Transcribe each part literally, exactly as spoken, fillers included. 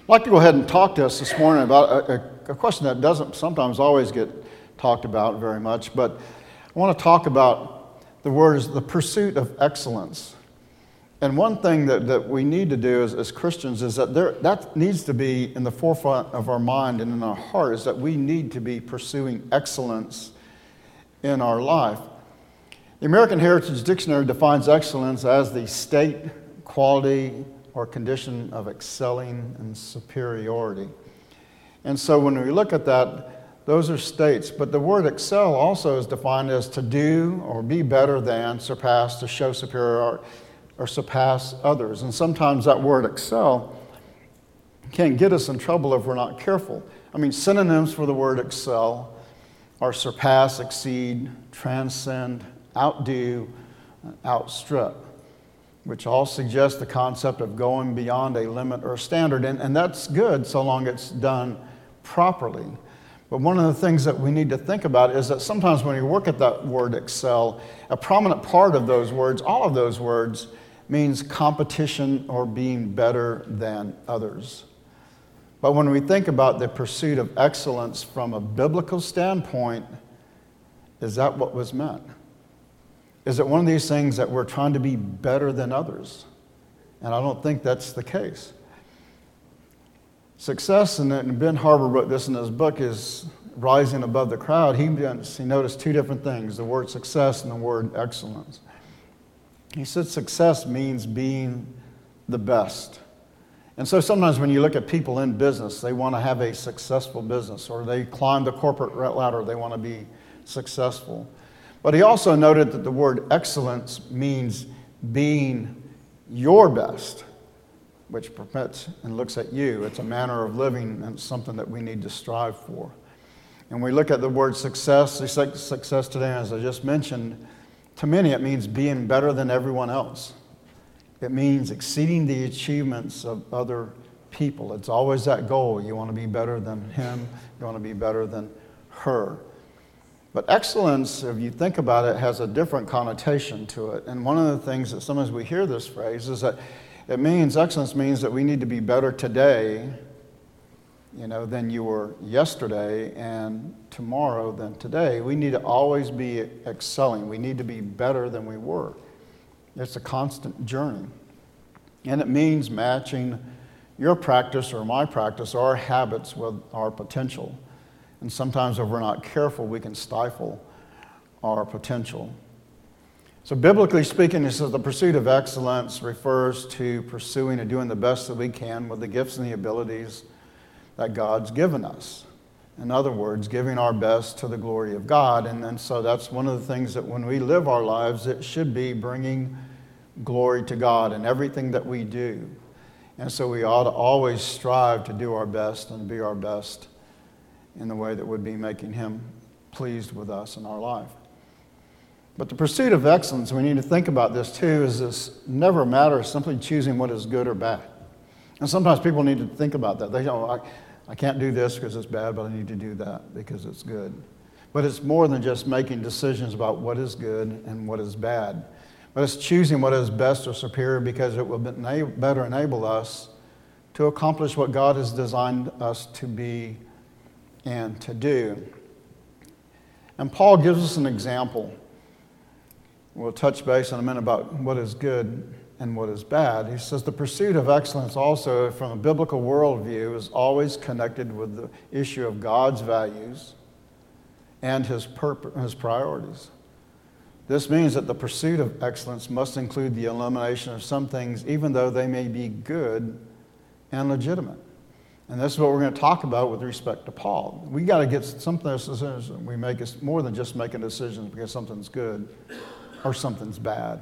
I'd like to go ahead and talk to us this morning about a, a question that doesn't sometimes always get talked about very much, but I want to talk about the word is the pursuit of excellence. And one thing that, that we need to do as, as Christians is that there, that needs to be in the forefront of our mind and in our heart, is that we need to be pursuing excellence in our life. The American Heritage Dictionary defines excellence as the state, quality, or condition of excelling and superiority. And so when we look at that, those are states. But the word excel also is defined as to do or be better than, surpass, to show superiority, or surpass others. And sometimes that word excel can get us in trouble if we're not careful. I mean, synonyms for the word excel are surpass, exceed, transcend, outdo, outstrip, which all suggest the concept of going beyond a limit or a standard. And, and that's good so long it's done properly. But one of the things that we need to think about is that sometimes when you work at that word excel, a prominent part of those words, all of those words, means competition or being better than others. But when we think about the pursuit of excellence from a biblical standpoint, is that what was meant? Is it one of these things that we're trying to be better than others? And I don't think that's the case. Success, and Ben Harbour wrote this in his book, is rising above the crowd. He, he noticed two different things, the word success and the word excellence. He said success means being the best. And so sometimes when you look at people in business, they want to have a successful business, or they climb the corporate ladder, they want to be successful. But he also noted that the word excellence means being your best, which permits and looks at you. It's a manner of living, and it's something that we need to strive for. And we look at the word success, success today, as I just mentioned, to many it means being better than everyone else. It means exceeding the achievements of other people. It's always that goal. You want to be better than him, you want to be better than her. But excellence, if you think about it, has a different connotation to it. And one of the things that sometimes we hear this phrase is that it means, excellence means that we need to be better today, you know, than you were yesterday, and tomorrow than today. We need to always be excelling. We need to be better than we were. It's a constant journey. And it means matching your practice or my practice or our habits with our potential. And sometimes if we're not careful, we can stifle our potential. So biblically speaking, it says the pursuit of excellence refers to pursuing and doing the best that we can with the gifts and the abilities that God's given us. In other words, giving our best to the glory of God. And, and so that's one of the things that when we live our lives, it should be bringing glory to God in everything that we do. And so we ought to always strive to do our best and be our best in the way that would be making him pleased with us in our life. But the pursuit of excellence, we need to think about this too, is this never matters simply choosing what is good or bad. And sometimes people need to think about that. They don't, I, I can't do this because it's bad, but I need to do that because it's good. But it's more than just making decisions about what is good and what is bad. But it's choosing what is best or superior because it will better enable us to accomplish what God has designed us to be and to do. And Paul gives us an example. We'll touch base in a minute about what is good and what is bad. He says the pursuit of excellence also from a biblical worldview is always connected with the issue of God's values and his, purpose, his priorities. This means that the pursuit of excellence must include the elimination of some things even though they may be good and legitimate. And this is what we're going to talk about with respect to Paul. We got to get something we make is more than just making decisions because something's good or something's bad.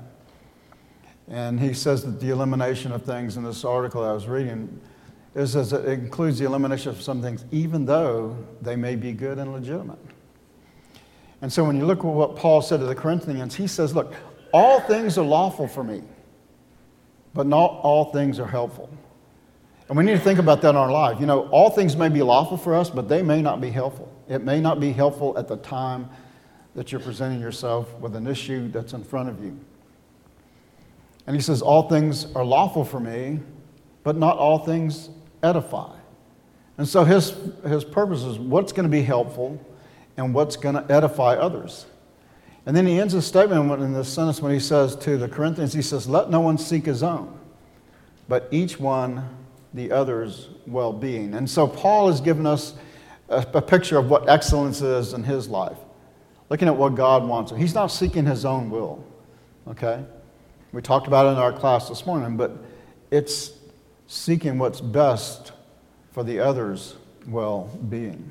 And he says that the elimination of things in this article I was reading is that it includes the elimination of some things even though they may be good and legitimate. And so when you look at what Paul said to the Corinthians, he says, look, all things are lawful for me, but not all things are helpful. And we need to think about that in our life. You know, all things may be lawful for us, but they may not be helpful. It may not be helpful at the time that you're presenting yourself with an issue that's in front of you. And he says, all things are lawful for me, but not all things edify. And so his, his purpose is what's going to be helpful and what's going to edify others. And then he ends his statement in this sentence when he says to the Corinthians, he says, let no one seek his own, but each one the other's well-being. And so Paul has given us a, a picture of what excellence is in his life, looking at what God wants. He's not seeking his own will, okay? We talked about it in our class this morning, but it's seeking what's best for the other's well-being.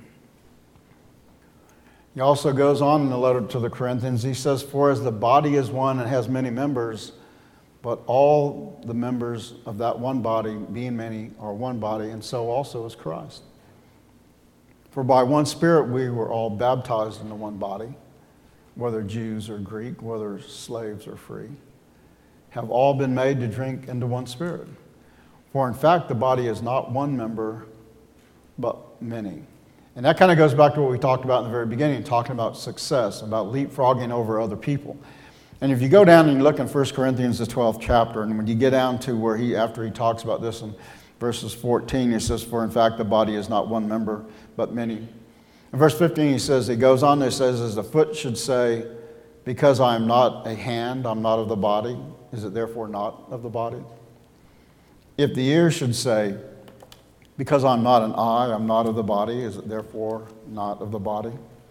He also goes on in the letter to the Corinthians. He says, for as the body is one and has many members, but all the members of that one body, being many, are one body, and so also is Christ. For by one Spirit we were all baptized into one body, whether Jews or Greek, whether slaves or free, have all been made to drink into one Spirit. For in fact, the body is not one member, but many. And that kind of goes back to what we talked about in the very beginning, talking about success, about leapfrogging over other people. And if you go down and you look in First Corinthians, the twelfth chapter, and when you get down to where he, after he talks about this in verses fourteen, he says, for in fact the body is not one member, but many. In verse fifteen, he says, he goes on there, says, as the foot should say, because I am not a hand, I'm not of the body, is it therefore not of the body? If the ear should say, because I'm not an eye, I'm not of the body, is it therefore not of the body?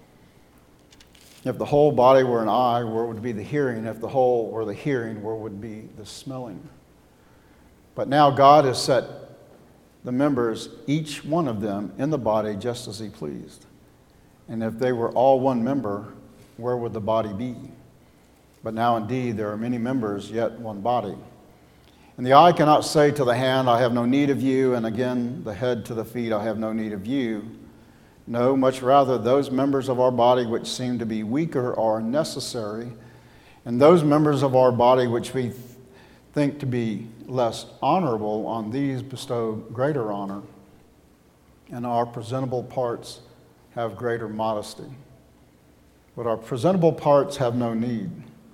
If the whole body were an eye, where would be the hearing? If the whole were the hearing, where would be the smelling? But now God has set the members, each one of them, in the body just as he pleased. And if they were all one member, where would the body be? But now indeed there are many members, yet one body. And the eye cannot say to the hand, I have no need of you, and again the head to the feet, I have no need of you. No, much rather those members of our body which seem to be weaker are necessary, and those members of our body which we think to be less honorable, on these bestow greater honor, and our presentable parts have greater modesty. But our presentable parts have no need.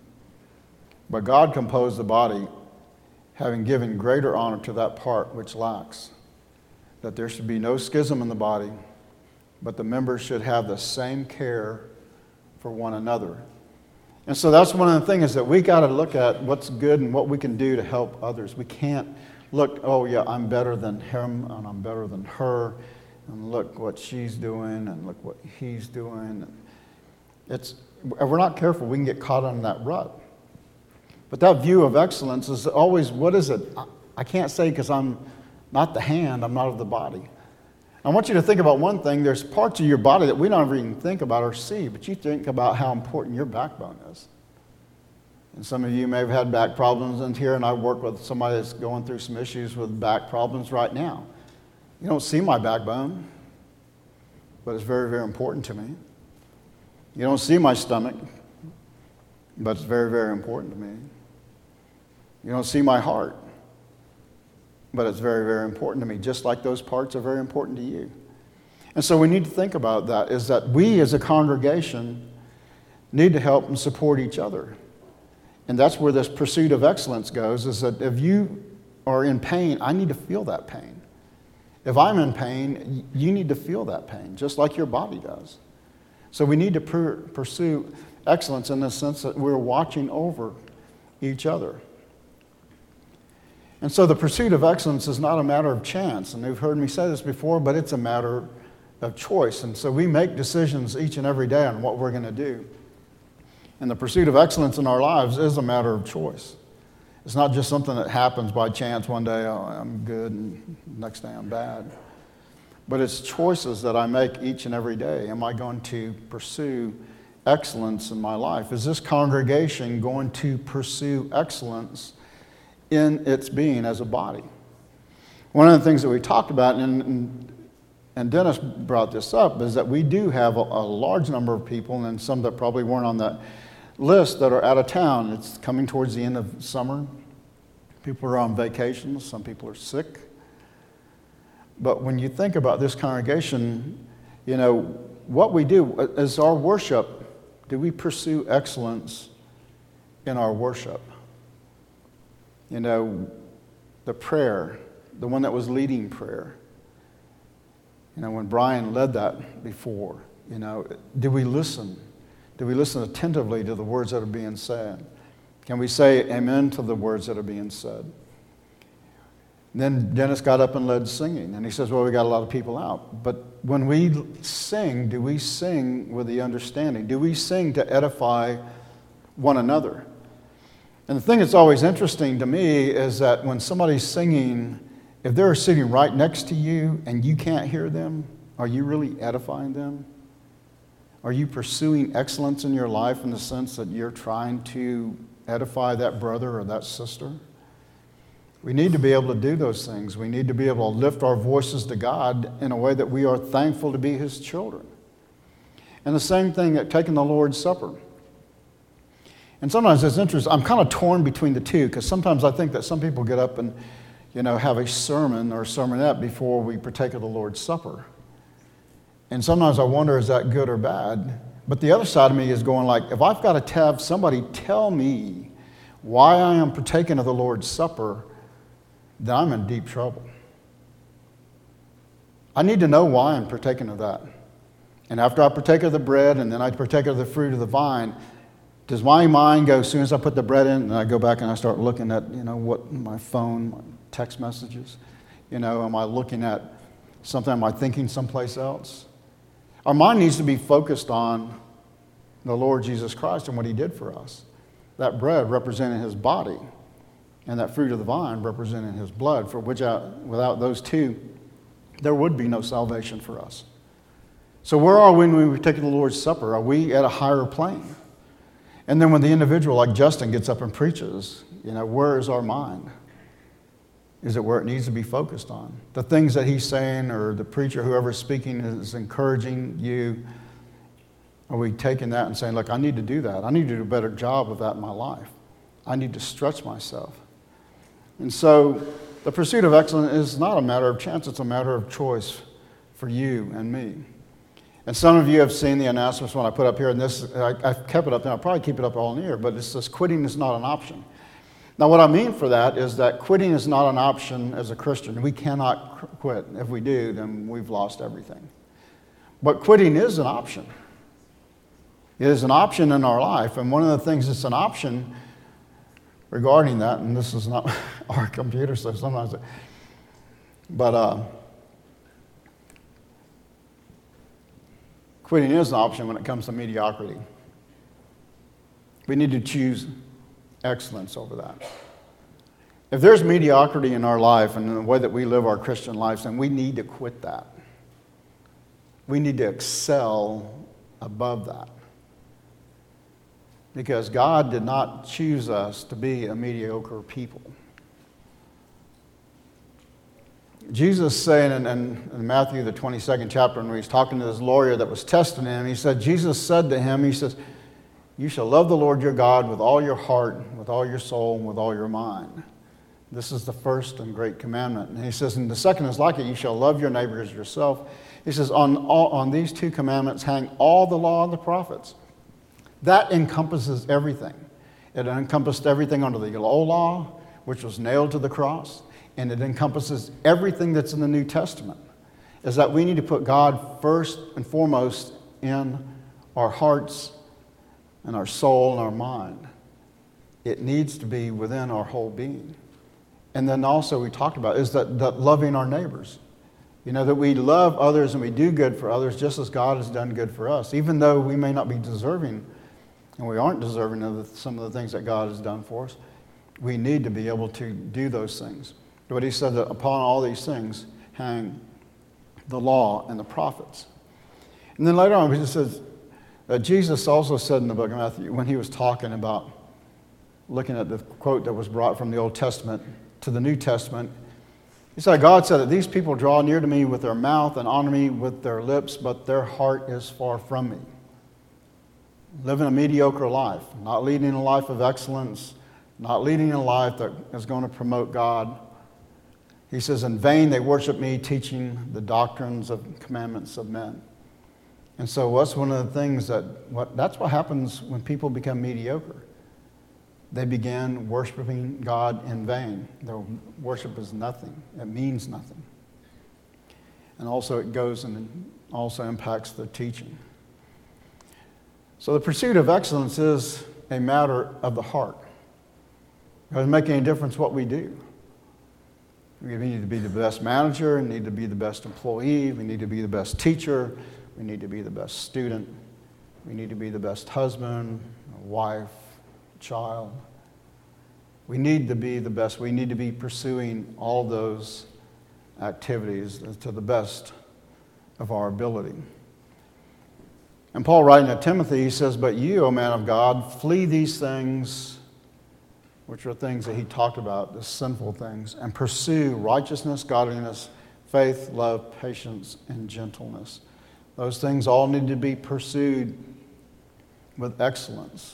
But God composed the body, having given greater honor to that part which lacks, that there should be no schism in the body, but the members should have the same care for one another. And so that's one of the things, is that we got to look at what's good and what we can do to help others. We can't look, oh yeah, I'm better than him and I'm better than her, and look what she's doing and look what he's doing. It's, if we're not careful, we can get caught in that rut. But that view of excellence is always, what is it? I can't say because I'm not the hand, I'm not of the body. I want you to think about one thing. There's parts of your body that we don't even think about or see, but you think about how important your backbone is. And some of you may have had back problems in here, and I work with somebody that's going through some issues with back problems right now. You don't see my backbone, but it's very, very important to me. You don't see my stomach, but it's very, very important to me. You don't see my heart, but it's very, very important to me, just like those parts are very important to you. And so we need to think about that, is that we as a congregation need to help and support each other. And that's where this pursuit of excellence goes, is that if you are in pain, I need to feel that pain. If I'm in pain, you need to feel that pain, just like your body does. So we need to per- pursue excellence in the sense that we're watching over each other. And so the pursuit of excellence is not a matter of chance. And you've heard me say this before, but it's a matter of choice. And so we make decisions each and every day on what we're going to do. And the pursuit of excellence in our lives is a matter of choice. It's not just something that happens by chance. One day, oh, I'm good, and next day I'm bad. But it's choices that I make each and every day. Am I going to pursue excellence in my life? Is this congregation going to pursue excellence in its being as a body? One of the things that we talked about, and, and Dennis brought this up, is that we do have a, a large number of people, and some that probably weren't on that list, that are out of town. It's coming towards the end of summer. People are on vacations. Some people are sick. But when you think about this congregation, you know, what we do is our worship. Do we pursue excellence in our worship? You know, the prayer, the one that was leading prayer. You know, when Brian led that before, you know, do we listen? Do we listen attentively to the words that are being said? Can we say amen to the words that are being said? Then Dennis got up and led singing, and he says, well, we got a lot of people out. But when we sing, do we sing with the understanding? Do we sing to edify one another? And the thing that's always interesting to me is that when somebody's singing, if they're sitting right next to you and you can't hear them, are you really edifying them? Are you pursuing excellence in your life in the sense that you're trying to edify that brother or that sister? We need to be able to do those things. We need to be able to lift our voices to God in a way that we are thankful to be His children. And the same thing at taking the Lord's Supper. And sometimes it's interesting. I'm kind of torn between the two because sometimes I think that some people get up and, you know, have a sermon or a sermonette before we partake of the Lord's Supper. And sometimes I wonder, is that good or bad? But the other side of me is going like, if I've got to have somebody tell me why I am partaking of the Lord's Supper, then I'm in deep trouble. I need to know why I'm partaking of that. And after I partake of the bread and then I partake of the fruit of the vine, does my mind go, as soon as I put the bread in, and I go back and I start looking at, you know, what my phone, my text messages, you know, am I looking at something, am I thinking someplace else? Our mind needs to be focused on the Lord Jesus Christ and what He did for us. That bread representing His body, and that fruit of the vine representing His blood, for which I, without those two, there would be no salvation for us. So where are we when we take the Lord's Supper? Are we at a higher plane? And then when the individual like Justin gets up and preaches, you know, where is our mind? Is it where it needs to be focused on? The things that he's saying, or the preacher, whoever's speaking, is encouraging you. Are we taking that and saying, look, I need to do that. I need to do a better job of that in my life. I need to stretch myself. And so the pursuit of excellence is not a matter of chance. It's a matter of choice for you and me. And some of you have seen the announcements when I put up here, and this, I, I've kept it up, and I'll probably keep it up all year, but it says quitting is not an option. Now, what I mean for that is that quitting is not an option as a Christian. We cannot quit. If we do, then we've lost everything. But quitting is an option. It is an option in our life, and one of the things that's an option regarding that, and this is not our computer, so sometimes, it, but uh, quitting is an option when it comes to mediocrity. We need to choose excellence over that. If there's mediocrity in our life and in the way that we live our Christian lives, then we need to quit that. We need to excel above that. Because God did not choose us to be a mediocre people. Jesus saying in, in, in Matthew, the twenty-second chapter, when he's talking to this lawyer that was testing him, he said, Jesus said to him, he says, you shall love the Lord your God with all your heart, with all your soul, and with all your mind. This is the first and great commandment. And he says, and the second is like it, you shall love your neighbor as yourself. He says, on, all, on these two commandments hang all the law and the prophets. That encompasses everything. It encompassed everything under the old law, which was nailed to the cross, and it encompasses everything that's in the New Testament, is that we need to put God first and foremost in our hearts and our soul and our mind. It needs to be within our whole being. And then also we talked about is that, that loving our neighbors. You know, that we love others and we do good for others just as God has done good for us, even though we may not be deserving, and we aren't deserving of the, some of the things that God has done for us. We need to be able to do those things. But he said that upon all these things hang the law and the prophets. And then later on, he says that Jesus also said in the book of Matthew, when he was talking about looking at the quote that was brought from the Old Testament to the New Testament, he said, God said that these people draw near to me with their mouth and honor me with their lips, but their heart is far from me. Living a mediocre life, not leading a life of excellence, not leading a life that is going to promote God. He says, in vain they worship me, teaching the doctrines of commandments of men. And so that's one of the things that, what, that's what happens when people become mediocre. They begin worshiping God in vain. Their worship is nothing. It means nothing. and also it goes and also impacts the teaching. So the pursuit of excellence is a matter of the heart. It doesn't make any difference what we do. We need to be the best manager, we need to be the best employee, we need to be the best teacher, we need to be the best student, we need to be the best husband, wife, child. We need to be the best. We need to be pursuing all those activities to the best of our ability. And Paul, writing to Timothy, he says, "But you, O man of God, flee these things," which are things that he talked about, the sinful things, "and pursue righteousness, godliness, faith, love, patience, and gentleness." Those things all need to be pursued with excellence.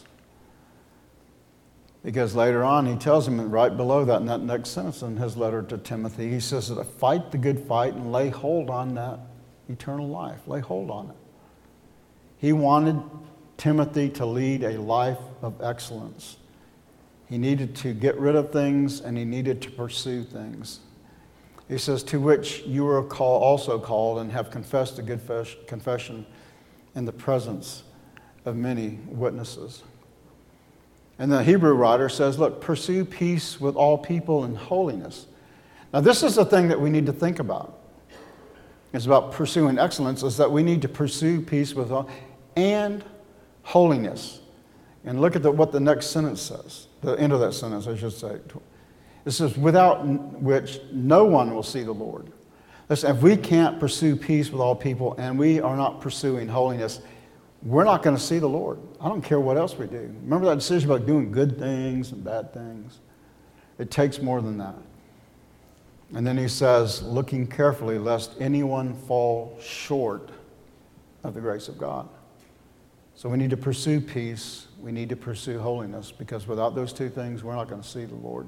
Because later on, he tells him right below that, in that next sentence in his letter to Timothy, he says that fight the good fight and lay hold on that eternal life. Lay hold on it. He wanted Timothy to lead a life of excellence. He needed to get rid of things and he needed to pursue things. He says, "To which you are call, also called and have confessed a good fes- confession in the presence of many witnesses." And the Hebrew writer says, look, pursue peace with all people and holiness. Now this is the thing that we need to think about. It's about pursuing excellence, is that we need to pursue peace with all and holiness. And look at the, what the next sentence says. The end of that sentence, I should say. It says, "without which no one will see the Lord." Listen, if we can't pursue peace with all people and we are not pursuing holiness, we're not going to see the Lord. I don't care what else we do. Remember that decision about doing good things and bad things? It takes more than that. And then he says, "looking carefully lest anyone fall short of the grace of God." So we need to pursue peace. We need to pursue holiness, because without those two things, we're not going to see the Lord.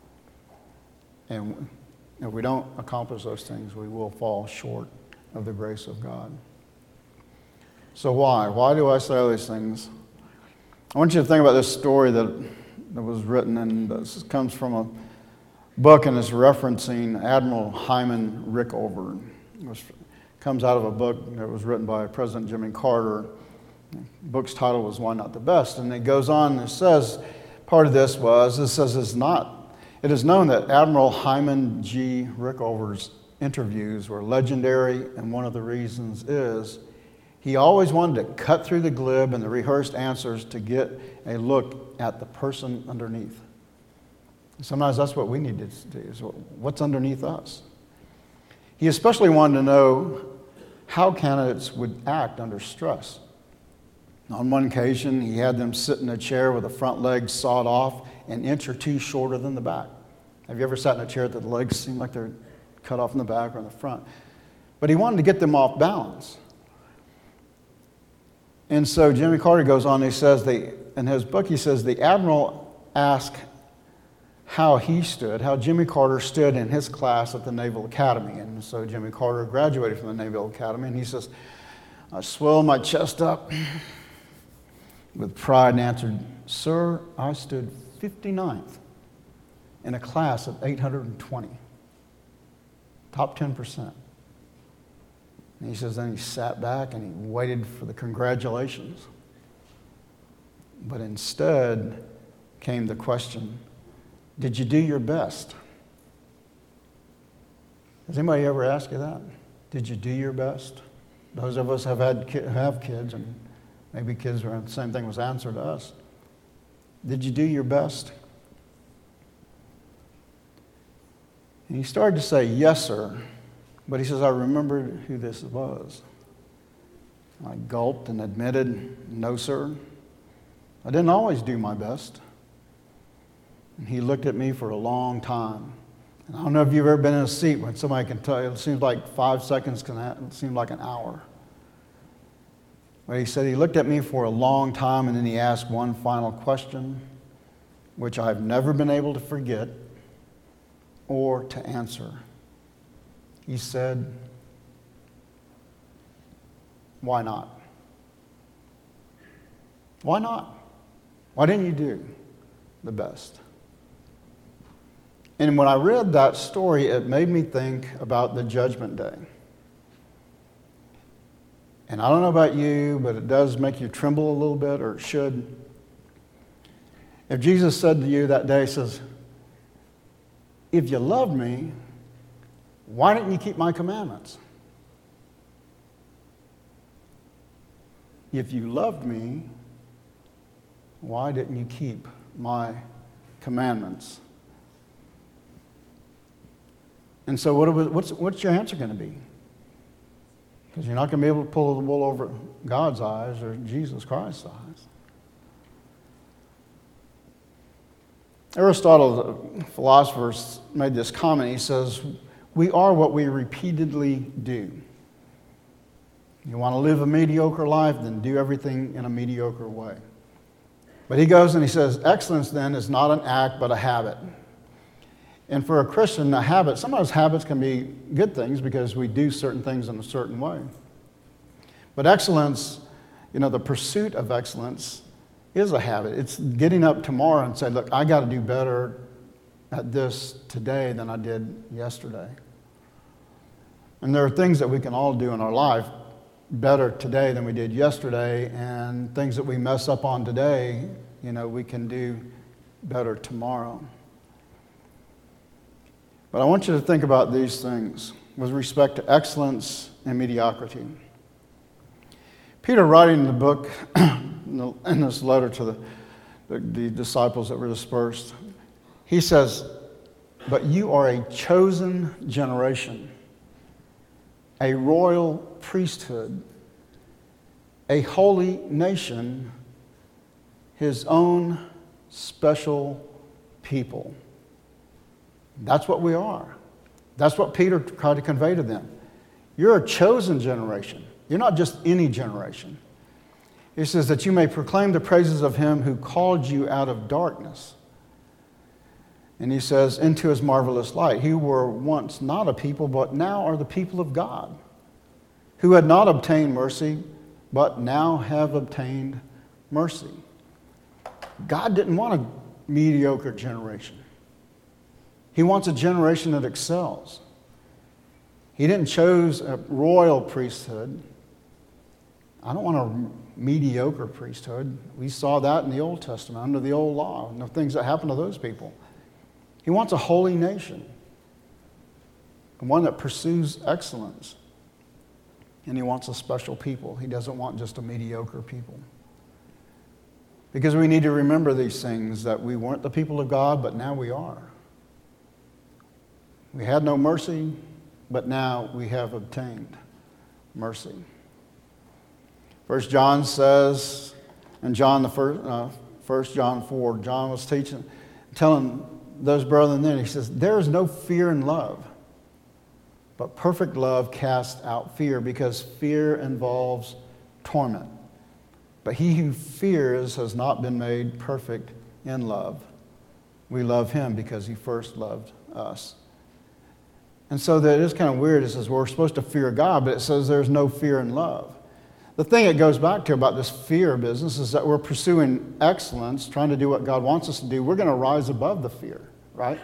And if we don't accomplish those things, we will fall short of the grace of God. So why? Why do I say all these things? I want you to think about this story that, that was written, and this comes from a book, and it's referencing Admiral Hyman Rickover. It was, comes out of a book that was written by President Jimmy Carter. The book's title was "Why Not the Best?" And it goes on and it says, part of this was, it says it's not, it is known that Admiral Hyman G. Rickover's interviews were legendary, and one of the reasons is he always wanted to cut through the glib and the rehearsed answers to get a look at the person underneath. Sometimes that's what we need to do, is what's underneath us. He especially wanted to know how candidates would act under stress. On one occasion, he had them sit in a chair with the front legs sawed off an inch or two shorter than the back. Have you ever sat in a chair that the legs seem like they're cut off in the back or in the front? But he wanted to get them off balance. And so Jimmy Carter goes on, he says, they, in his book, he says, the Admiral asked how he stood, how Jimmy Carter stood in his class at the Naval Academy. And so Jimmy Carter graduated from the Naval Academy, and he says, "I swelled my chest up with pride and answered, 'Sir, I stood fifty-ninth in a class of eight hundred twenty, top ten percent. And he says, then he sat back and he waited for the congratulations. But instead came the question, did you do your best? Has anybody ever asked you that? Did you do your best? Those of us have had have kids, and maybe kids were the same thing was answered to us. Did you do your best? And he started to say, yes, sir. But he says, I remembered who this was. I gulped and admitted, no, sir. I didn't always do my best. And he looked at me for a long time. And I don't know if you've ever been in a seat when somebody can tell you, it seems like five seconds can seem like an hour. But he said he looked at me for a long time, and then he asked one final question, which I've never been able to forget or to answer. He said, why not? Why not? Why didn't you do the best? And when I read that story, it made me think about the judgment day. And I don't know about you, but it does make you tremble a little bit, or it should. If Jesus said to you that day, he says, if you love me, why didn't you keep my commandments? If you loved me, why didn't you keep my commandments? And so what, what's, what's your answer going to be? Because you're not going to be able to pull the wool over God's eyes or Jesus Christ's eyes. Aristotle, the philosopher, made this comment. He says, we are what we repeatedly do. You want to live a mediocre life, then do everything in a mediocre way. But he goes and he says, excellence then is not an act, but a habit. And for a Christian, a habit, sometimes habits can be good things because we do certain things in a certain way. But excellence, you know, the pursuit of excellence is a habit. It's getting up tomorrow and saying, look, I got to do better at this today than I did yesterday. And there are things that we can all do in our life better today than we did yesterday, and things that we mess up on today, you know, we can do better tomorrow. But I want you to think about these things with respect to excellence and mediocrity. Peter, writing in the book, in this letter to the, the, the disciples that were dispersed, he says, but you are a chosen generation, a royal priesthood, a holy nation, his own special people. That's what we are. That's what Peter tried to convey to them. You're a chosen generation. You're not just any generation. He says that you may proclaim the praises of him who called you out of darkness. And he says, into his marvelous light. Who were once not a people, but now are the people of God, who had not obtained mercy, but now have obtained mercy. God didn't want a mediocre generation. He wants a generation that excels. He didn't choose a royal priesthood. I don't want a mediocre priesthood. We saw that in the Old Testament, under the old law, and the things that happened to those people. He wants a holy nation, one that pursues excellence. And he wants a special people. He doesn't want just a mediocre people. Because we need to remember these things, that we weren't the people of God, but now we are. We had no mercy, but now we have obtained mercy. First John says, and John the first, uh, First John four, John was teaching, telling those brethren then, he says, there is no fear in love, but perfect love casts out fear, because fear involves torment. But he who fears has not been made perfect in love. We love him because he first loved us. And so that is kind of weird. It says we're supposed to fear God, but it says there's no fear in love. The thing it goes back to about this fear business is that we're pursuing excellence, trying to do what God wants us to do. We're going to rise above the fear, right?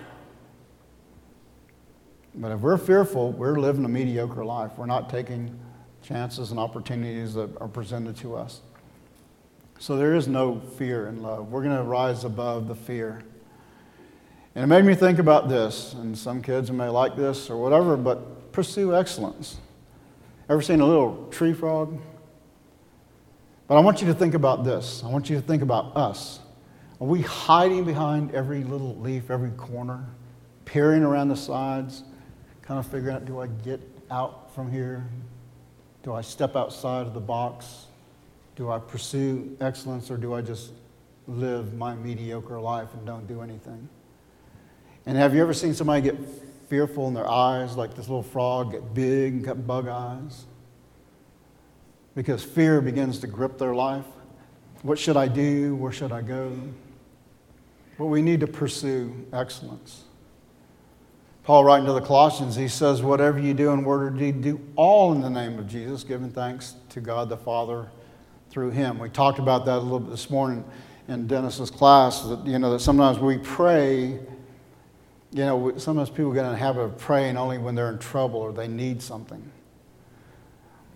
But if we're fearful, we're living a mediocre life. We're not taking chances and opportunities that are presented to us. So there is no fear in love. We're going to rise above the fear. And it made me think about this, and some kids may like this or whatever, but pursue excellence. Ever seen a little tree frog? But I want you to think about this. I want you to think about us. Are we hiding behind every little leaf, every corner, peering around the sides, kind of figuring out, do I get out from here? Do I step outside of the box? Do I pursue excellence, or do I just live my mediocre life and don't do anything? And have you ever seen somebody get fearful in their eyes, like this little frog, get big and got bug eyes? Because fear begins to grip their life. What should I do? Where should I go? But we need to pursue excellence. Paul, writing to the Colossians, he says, whatever you do in word or deed, do all in the name of Jesus, giving thanks to God the Father through him. We talked about that a little bit this morning in Dennis's class, that, you know, that sometimes we pray, you know, sometimes people get in the habit of praying only when they're in trouble or they need something.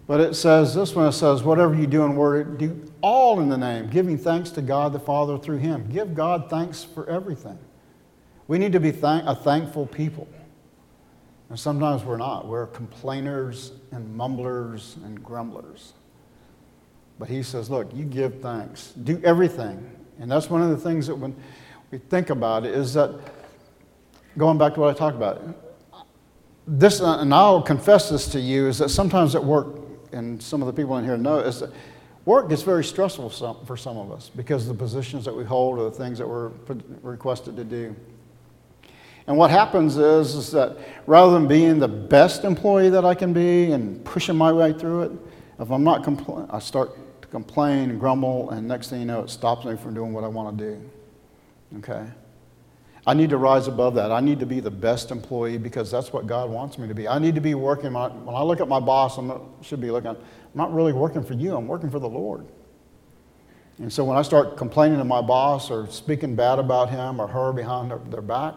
But it says, this one it says, whatever you do in word, do all in the name, giving thanks to God the Father through him. Give God thanks for everything. We need to be thank- a thankful people. And sometimes we're not. We're complainers and mumblers and grumblers. But he says, look, you give thanks. Do everything. And that's one of the things that when we think about it is that, going back to what I talked about, this, and I'll confess this to you, is that sometimes at work, and some of the people in here know, is that work gets very stressful for some, for some of us because of the positions that we hold or the things that we're requested to do. And what happens is, is that rather than being the best employee that I can be and pushing my way through it, if I'm not compl- I start to complain and grumble, and next thing you know, it stops me from doing what I want to do. Okay? I need to rise above that. I need to be the best employee because that's what God wants me to be. I need to be working. My, when I look at my boss, I should be looking, I'm not really working for you. I'm working for the Lord. And so when I start complaining to my boss or speaking bad about him or her behind their, their back,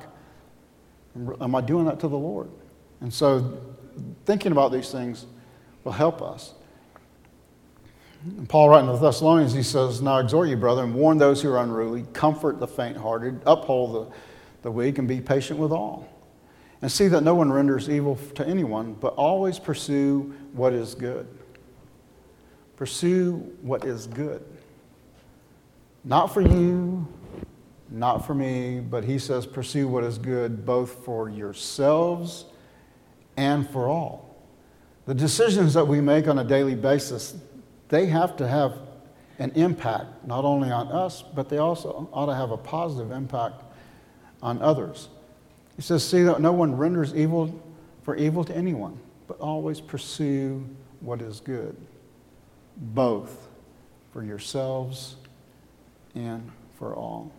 am I doing that to the Lord? And so thinking about these things will help us. And Paul writing to the Thessalonians, he says, now exhort you, brethren, warn those who are unruly, comfort the faint-hearted, uphold the, the weak, and be patient with all. And see that no one renders evil to anyone, but always pursue what is good. Pursue what is good. Not for you, not for me, but he says pursue what is good both for yourselves and for all. The decisions that we make on a daily basis, they have to have an impact, not only on us, but they also ought to have a positive impact on others. He says, see that no one renders evil for evil to anyone, but always pursue what is good, both for yourselves and for all.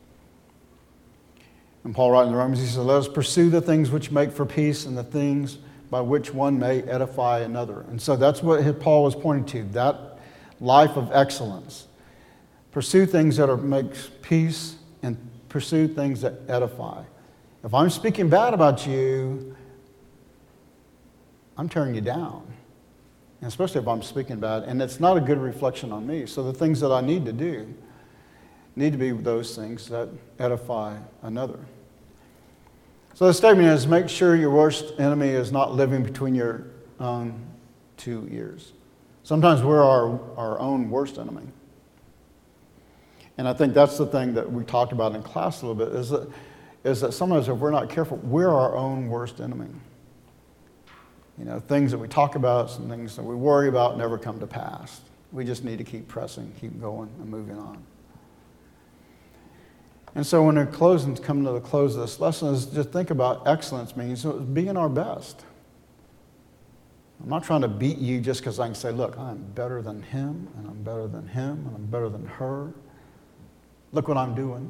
And Paul writing in the Romans, he says, let us pursue the things which make for peace and the things by which one may edify another. And so that's what Paul was pointing to, that life of excellence. Pursue things that are, make peace and pursue things that edify. If I'm speaking bad about you, I'm tearing you down. And especially if I'm speaking bad, and it's not a good reflection on me. So the things that I need to do need to be those things that edify another. So the statement is, make sure your worst enemy is not living between your own two ears. Sometimes we're our, our own worst enemy. And I think that's the thing that we talked about in class a little bit, is that, is that sometimes if we're not careful, we're our own worst enemy. You know, things that we talk about, some things that we worry about never come to pass. We just need to keep pressing, keep going, and moving on. And so when we're closing, coming to the close of this lesson, is just think about excellence means being our best. I'm not trying to beat you just because I can say, look, I'm better than him, and I'm better than him, and I'm better than her. Look what I'm doing.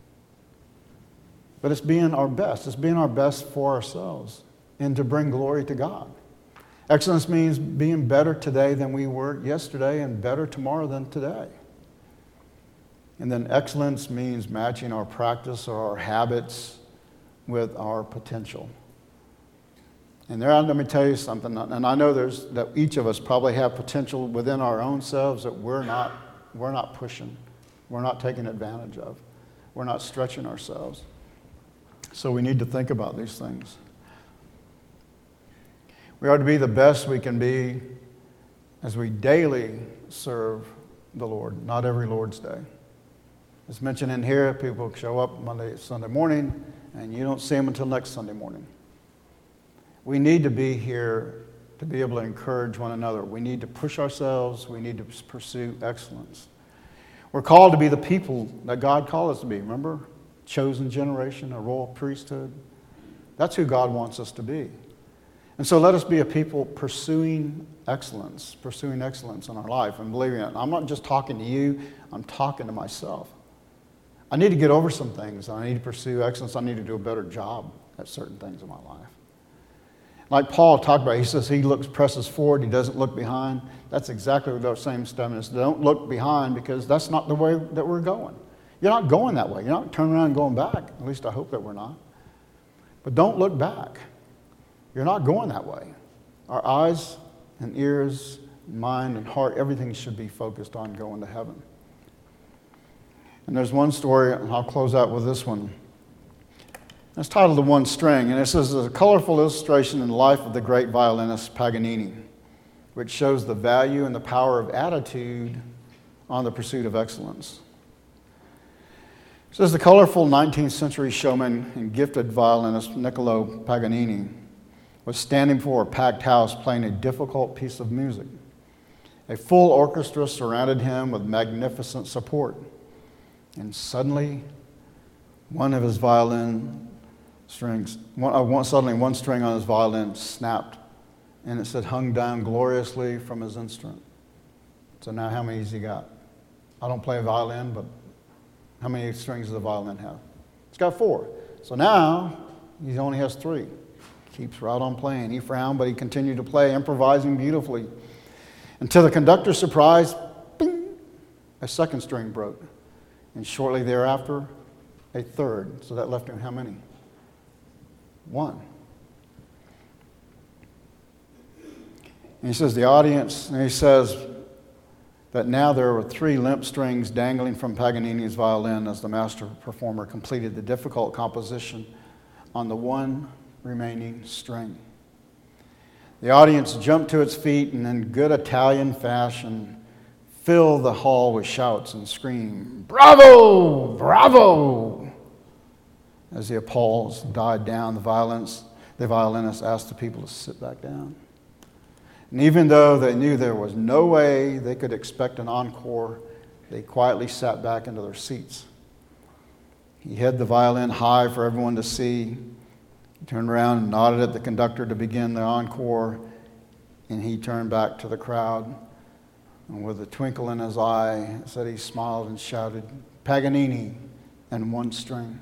But it's being our best. It's being our best for ourselves and to bring glory to God. Excellence means being better today than we were yesterday and better tomorrow than today. And then excellence means matching our practice or our habits with our potential. And there, let me tell you something, and I know there's that each of us probably have potential within our own selves that we're not, we're not pushing, we're not taking advantage of, we're not stretching ourselves. So we need to think about these things. We are to be the best we can be as we daily serve the Lord, not every Lord's Day. As mentioned in here, people show up Monday, Sunday morning, and you don't see them until next Sunday morning. We need to be here to be able to encourage one another. We need to push ourselves. We need to pursue excellence. We're called to be the people that God called us to be. Remember? Chosen generation, a royal priesthood. That's who God wants us to be. And so let us be a people pursuing excellence, pursuing excellence in our life and believing it. I'm not just talking to you, I'm talking to myself. I need to get over some things. I need to pursue excellence. I need to do a better job at certain things in my life. Like Paul talked about, he says he looks, presses forward, he doesn't look behind. That's exactly what the same statement is. Don't look behind because that's not the way that we're going. You're not going that way. You're not turning around and going back. At least I hope that we're not. But don't look back. You're not going that way. Our eyes and ears mind and heart, everything should be focused on going to heaven. And there's one story, and I'll close out with this one. It's titled The One String, and it says, "It's a colorful illustration in the life of the great violinist Paganini, which shows the value and the power of attitude on the pursuit of excellence." It says the colorful nineteenth century showman and gifted violinist Niccolo Paganini was standing before a packed house playing a difficult piece of music. A full orchestra surrounded him with magnificent support. And suddenly, one of his violin strings, one, uh, one, suddenly one string on his violin snapped, and it said hung down gloriously from his instrument. So now how many has he got? I don't play a violin, but how many strings does the violin have? It's got four. So now he only has three. Keeps right on playing. He frowned, but he continued to play, improvising beautifully. And to the conductor's surprise, bing, a second string broke. And shortly thereafter, a third. So that left him how many? One. And he says the audience, and he says that now there were three limp strings dangling from Paganini's violin as the master performer completed the difficult composition on the one remaining string. The audience jumped to its feet and in good Italian fashion filled the hall with shouts and screams, "Bravo! Bravo!" As the applause died down, the violinist, the violinist asked the people to sit back down. And even though they knew there was no way they could expect an encore, they quietly sat back into their seats. He held the violin high for everyone to see. He turned around and nodded at the conductor to begin the encore, and he turned back to the crowd. And with a twinkle in his eye, said he smiled and shouted, "Paganini and one string."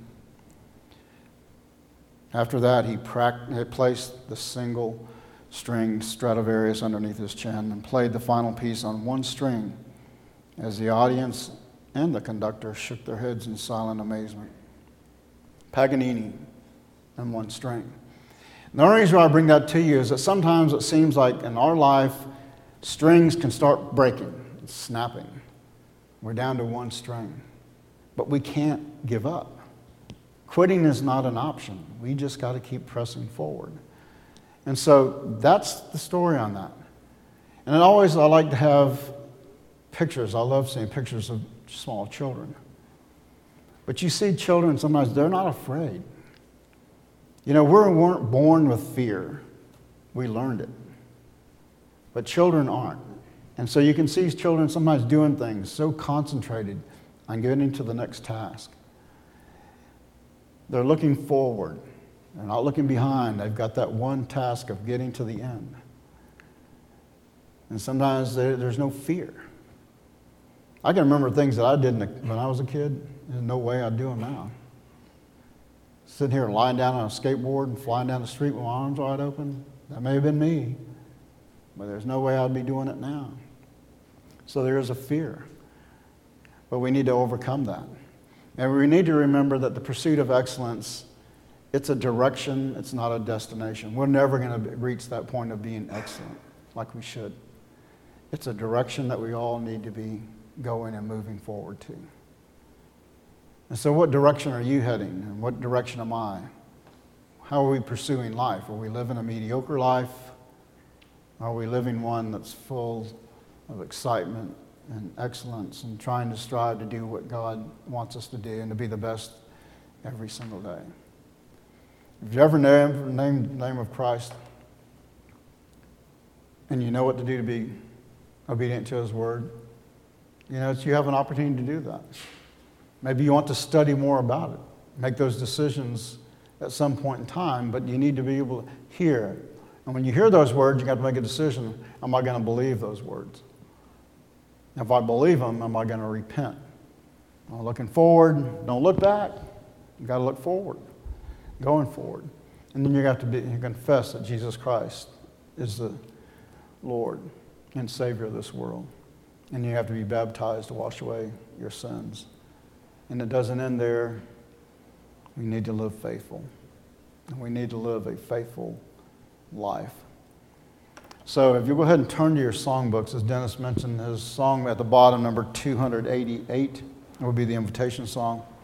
After that, he, pract- he placed the single string Stradivarius underneath his chin and played the final piece on one string as the audience and the conductor shook their heads in silent amazement. Paganini and one string. And the only reason why I bring that to you is that sometimes it seems like in our life, strings can start breaking, snapping. We're down to one string. But we can't give up. Quitting is not an option. We just got to keep pressing forward. And so that's the story on that. And it always, I like to have pictures. I love seeing pictures of small children. But you see children, sometimes they're not afraid. You know, we weren't born with fear. We learned it. But children aren't. And so you can see children sometimes doing things so concentrated on getting to the next task. They're looking forward. They're not looking behind. They've got that one task of getting to the end. And sometimes there's no fear. I can remember things that I did when I was a kid. There's no way I'd do them now. Sitting here lying down on a skateboard and flying down the street with my arms wide open, that may have been me. But there's no way I'd be doing it now. So there is a fear. But we need to overcome that. And we need to remember that the pursuit of excellence, it's a direction, it's not a destination. We're never going to reach that point of being excellent like we should. It's a direction that we all need to be going and moving forward to. And so what direction are you heading? And what direction am I? How are we pursuing life? Are we living a mediocre life? Are we living one that's full of excitement and excellence and trying to strive to do what God wants us to do and to be the best every single day? If you ever named, named the name of Christ and you know what to do to be obedient to His Word, you know, you have an opportunity to do that. Maybe you want to study more about it, make those decisions at some point in time, but you need to be able to hear it. And when you hear those words, you got to make a decision. Am I going to believe those words? If I believe them, am I going to repent? I'm looking forward. Don't look back. You've got to look forward, going forward. And then you have to be, you confess that Jesus Christ is the Lord and Savior of this world. And you have to be baptized to wash away your sins. And it doesn't end there. We need to live faithful. And we need to live a faithful life. So if you go ahead and turn to your songbooks, as Dennis mentioned, his song at the bottom, number two hundred eighty-eight, would be the invitation song.